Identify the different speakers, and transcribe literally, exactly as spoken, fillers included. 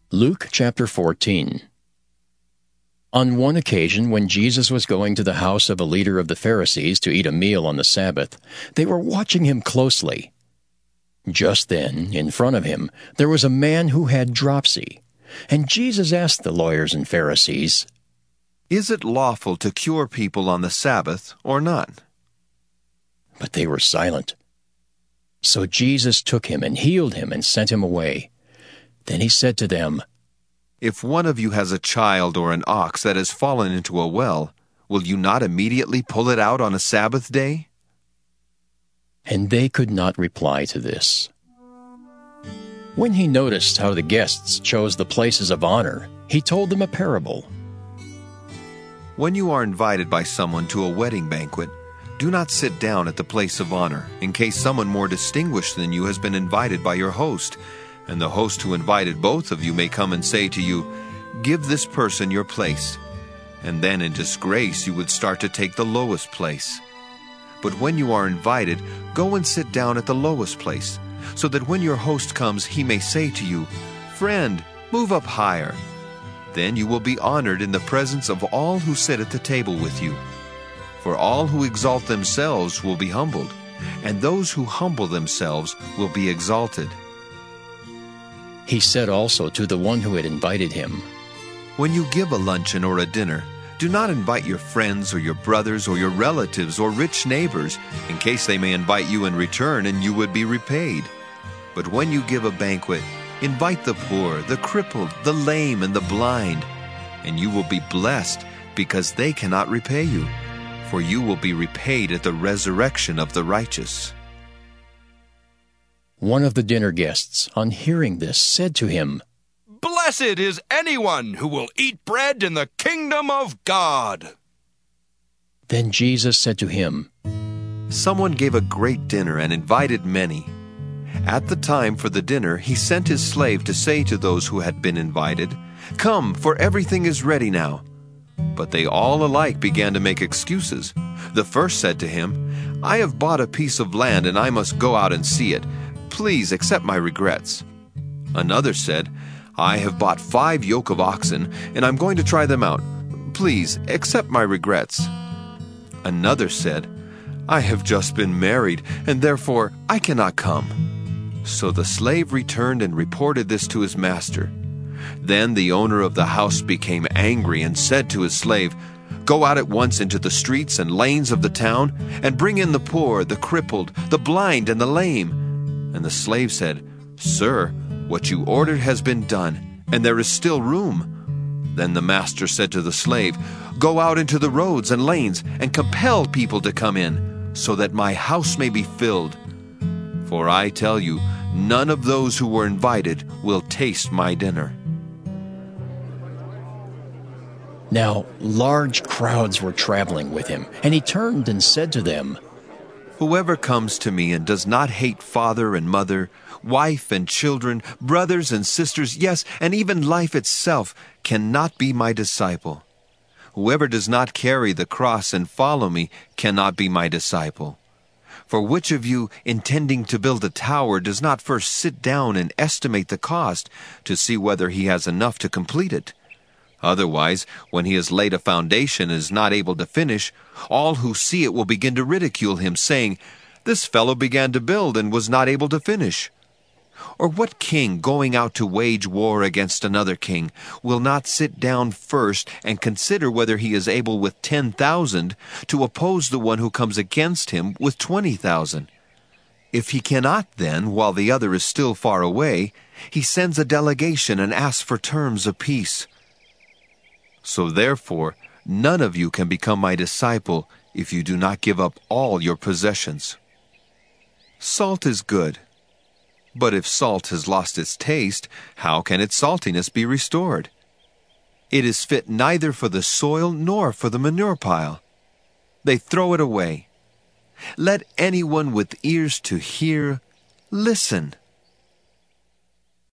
Speaker 1: Luke chapter fourteen. On one occasion, when Jesus was going to the house of a leader of the Pharisees to eat a meal on the Sabbath, they were watching him closely. Just then, in front of him, there was a man who had dropsy. And Jesus asked the lawyers and Pharisees,
Speaker 2: "Is it lawful to cure people on the Sabbath or not?"
Speaker 1: But they were silent. So Jesus took him and healed him and sent him away. Then he said to them,
Speaker 2: "If one of you has a child or an ox that has fallen into a well, will you not immediately pull it out on a Sabbath day?"
Speaker 1: And they could not reply to this. When he noticed how the guests chose the places of honor, he told them a parable.
Speaker 2: When you are invited by someone to a wedding banquet, do not sit down at the place of honor, in case someone more distinguished than you has been invited by your host, and the host who invited both of you may come and say to you, "Give this person your place," and then in disgrace you would start to take the lowest place. But when you are invited, go and sit down at the lowest place, so that when your host comes he may say to you, "Friend, move up higher." Then you will be honored in the presence of all who sit at the table with you. For all who exalt themselves will be humbled, and those who humble themselves will be exalted.
Speaker 1: He said also to the one who had invited him,
Speaker 2: When you give a luncheon or a dinner, do not invite your friends or your brothers or your relatives or rich neighbors, in case they may invite you in return and you would be repaid. But when you give a banquet, invite the poor, the crippled, the lame, and the blind, and you will be blessed because they cannot repay you, for you will be repaid at the resurrection of the righteous.
Speaker 1: One of the dinner guests, on hearing this, said to him,
Speaker 3: "Blessed is anyone who will eat bread in the kingdom of God."
Speaker 1: Then Jesus said to him,
Speaker 2: Someone gave a great dinner and invited many. At the time for the dinner, he sent his slave to say to those who had been invited, "Come, for everything is ready now." But they all alike began to make excuses. The first said to him, "I have bought a piece of land and I must go out and see it. Please accept my regrets." Another said, "I have bought five yoke of oxen and I'm going to try them out. Please accept my regrets." Another said, "I have just been married and therefore I cannot come." So the slave returned and reported this to his master. Then the owner of the house became angry and said to his slave, "Go out at once into the streets and lanes of the town and bring in the poor, the crippled, the blind, and the lame." And the slave said, "Sir, what you ordered has been done, and there is still room." Then the master said to the slave, "Go out into the roads and lanes and compel people to come in, so that my house may be filled. For I tell you, none of those who were invited will taste my dinner."
Speaker 1: Now large crowds were traveling with him, and he turned and said to them,
Speaker 2: Whoever comes to me and does not hate father and mother, wife and children, brothers and sisters, yes, and even life itself, cannot be my disciple. Whoever does not carry the cross and follow me cannot be my disciple. For which of you, intending to build a tower, does not first sit down and estimate the cost to see whether he has enough to complete it? Otherwise, when he has laid a foundation and is not able to finish, all who see it will begin to ridicule him, saying, "This fellow began to build and was not able to finish." Or what king, going out to wage war against another king, will not sit down first and consider whether he is able with ten thousand to oppose the one who comes against him with twenty thousand? If he cannot, then, while the other is still far away, he sends a delegation and asks for terms of peace. So therefore, none of you can become my disciple if you do not give up all your possessions. Salt is good, but if salt has lost its taste, how can its saltiness be restored? It is fit neither for the soil nor for the manure pile. They throw it away. Let anyone with ears to hear listen.